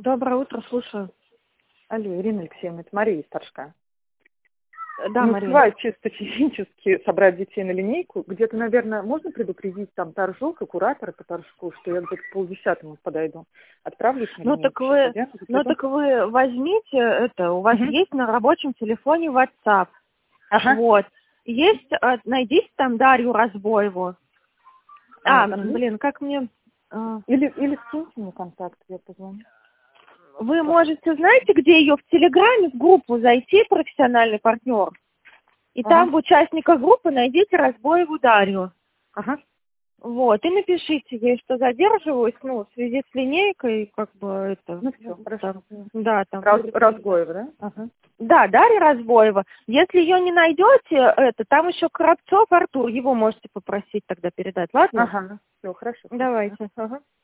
Доброе утро, слушаю. Алло, Ирина Алексеевна, это Мария Старшка. Да, Мария. Успеваю чисто физически собрать детей на линейку. Где-то, наверное, можно предупредить там торжок и куратора по торжку, что я где-то к 9:30 подойду. Отправлюсь на Ну линейку. так вы возьмите это, у вас есть на рабочем телефоне WhatsApp. Ага. Вот. Есть, найдите там Дарью Разбоеву. Как мне... Или скиньте мне контакт, я позвоню. Вы можете, знаете, где ее в Телеграме, в группу зайти, профессиональный партнер, и там в участниках группы найдите Разбоеву Дарью. Ага. Вот, и напишите ей, что задерживаюсь, в связи с линейкой, это... Ну все, хорошо. Да, там... Разбоева, да? Ага. Да, Дарья Разбоева. Если ее не найдете, там еще Коробцов Артур, его можете попросить тогда передать, ладно? Ага, все, хорошо. Давайте. Ага.